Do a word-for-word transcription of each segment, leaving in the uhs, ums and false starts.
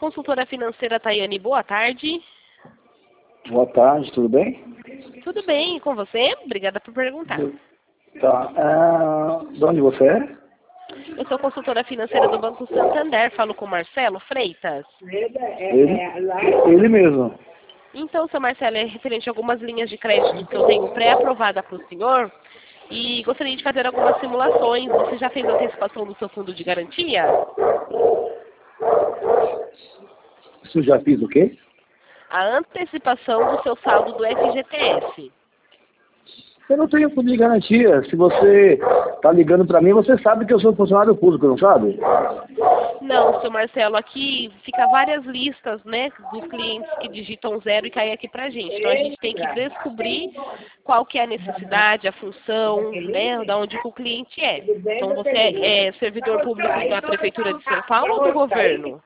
consultora financeira Tayane, boa tarde. Boa tarde, tudo bem? Tudo bem, e com você? Obrigada por perguntar. Tá. Ah, de onde você é? Eu sou consultora financeira do Banco Santander, falo com o Marcelo Freitas. Ele, ele mesmo. Então, seu Marcelo, é referente a algumas linhas de crédito que eu tenho pré-aprovada para o senhor e gostaria de fazer algumas simulações. Você já fez a antecipação do seu fundo de garantia? Você já fiz o quê? A antecipação do seu saldo do F G T S. Eu não tenho fundo de garantia. Se você está ligando para mim, você sabe que eu sou funcionário público, não sabe? Não, seu Marcelo, aqui fica várias listas, né, dos clientes que digitam zero e caem aqui pra gente. Então a gente tem que descobrir qual que é a necessidade, a função, né, da onde que o cliente é. Então você é, é servidor público da Prefeitura de São Paulo ou do governo?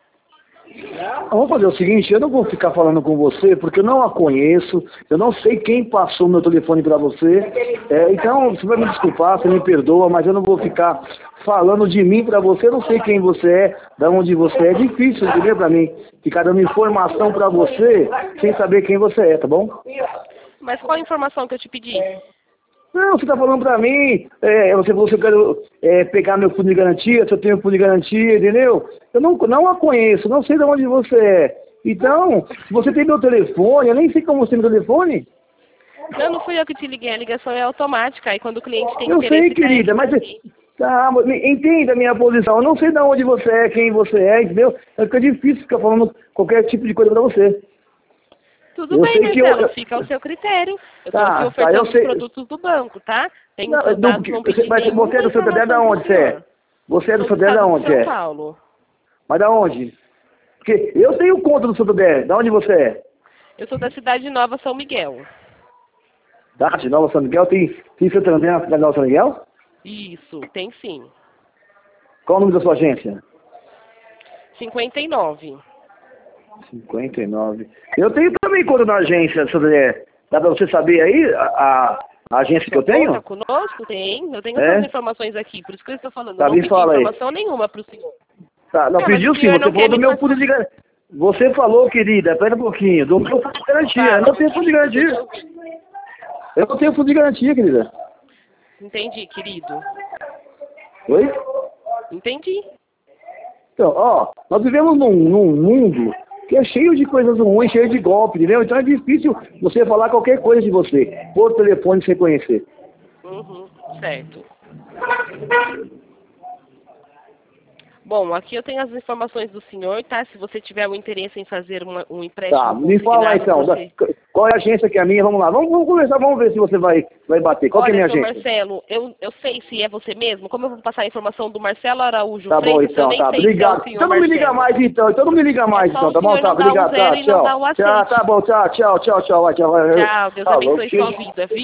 Vamos fazer o seguinte, eu não vou ficar falando com você, porque eu não a conheço, eu não sei quem passou meu telefone para você, é, então você vai me desculpar, você me perdoa, mas eu não vou ficar falando de mim para você, eu não sei quem você é, de onde você é, é difícil, entendeu, para mim, ficar dando informação para você, sem saber quem você é, tá bom? Mas qual a informação que eu te pedi? Não, você está falando para mim, é, você falou que eu quero é, pegar meu fundo de garantia, se eu tenho fundo de garantia, entendeu? Eu não, não a conheço, não sei de onde você é. Então, se você tem meu telefone, eu nem sei como você tem meu telefone. Não, não fui eu que te liguei, a ligação é automática, aí quando o cliente tem eu interesse... Eu sei, querida, mas... Tá, entenda a minha posição, eu não sei de onde você é, quem você é, entendeu? É que é difícil ficar falando qualquer tipo de coisa para você. Tudo eu bem, Marcelo, eu... fica ao seu critério. Eu estou tá, aqui ofertando tá, sei... os produtos do banco, tá? Tem não, os seus dados, não pedi mas você é do Santander de onde você é? Você é do Santander de onde é? São Paulo. Mas da onde? Porque eu tenho conta do Santander, da onde você é? Eu sou da Cidade Nova, São Miguel. Cidade Nova, São Miguel? Tem, tem Santander na Cidade Nova, São Miguel? Isso, tem sim. Qual o nome da sua agência? cinquenta e nove. cinquenta e nove. Eu tenho também conta na agência, Santander. Dá pra você saber aí a, a, a agência que eu tenho? Conta conosco? Tem. Eu tenho é? todas as informações aqui, por isso que eu estou falando. Tá, eu não pedi fala informação aí. nenhuma para o senhor. Tá, não, não pediu sim, você falou do meu fundo de garantia. Você falou, querida, espera um pouquinho, do meu fundo de garantia. Tá, eu não tenho fundo de garantia. Eu não tenho fundo de garantia, querida. Entendi, querido. Oi? Entendi. Então, ó, nós vivemos num, num mundo que é cheio de coisas ruins, cheio de golpe, entendeu? Então é difícil você falar qualquer coisa de você, por telefone sem conhecer. Uhum, certo. Bom, aqui eu tenho as informações do senhor, tá? Se você tiver o interesse em fazer uma, um empréstimo... Tá, me fala então, você... qual é a agência que é a minha? Vamos lá, vamos, vamos conversar, vamos ver se você vai, vai bater. Qual Olha, que é a minha seu agência? Marcelo, eu, eu sei se é você mesmo, como eu vou passar a informação do Marcelo Araújo tá Freitas, bom, então, eu nem tá, sei obrigado. se é o senhor Então não me liga Marcelo. mais então, então não me liga mais é então, tá bom? Tá, obrigado, tá, tchau. Um Tchau, tá bom, tchau, tchau, tchau, tchau, tchau. Tchau, Deus abençoe sua vida, viu?